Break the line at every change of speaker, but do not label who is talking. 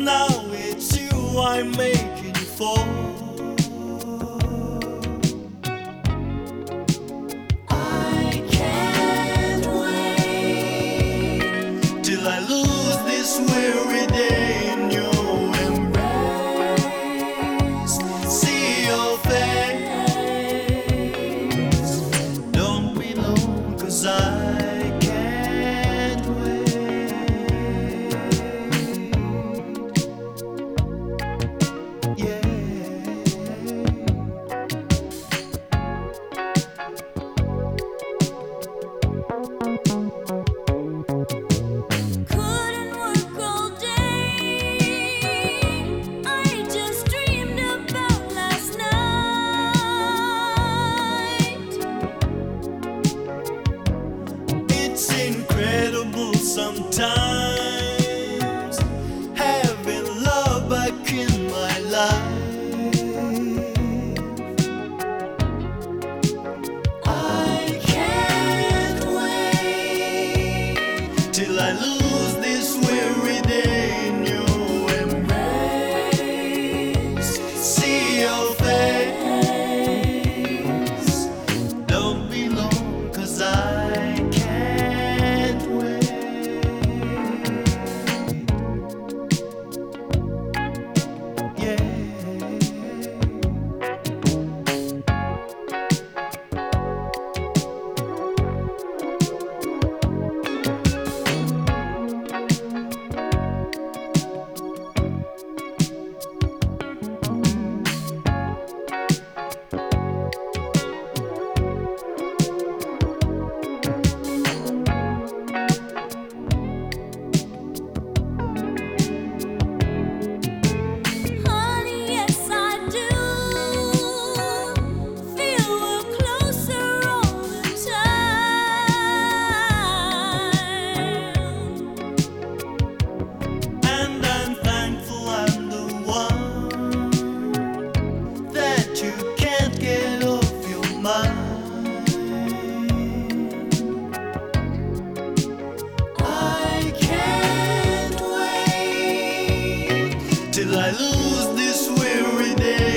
Now it's you I'm making for. I can't wait till I lose this weary day in your embrace. See your face. Don't be alone, 'cause I can't wait. Yeah.
Couldn't work all day. I just dreamed about last night.
It's incredible sometimes having love back in my life. I can't wait till I lose this weary day in your embrace. See your face. Don't be alone, 'cause I can't wait. Yeah.
Honey, yes I do feel we're closer all the time.
And I'm thankful I'm the one that you can't get off your mind. I can't wait till I lose this weary day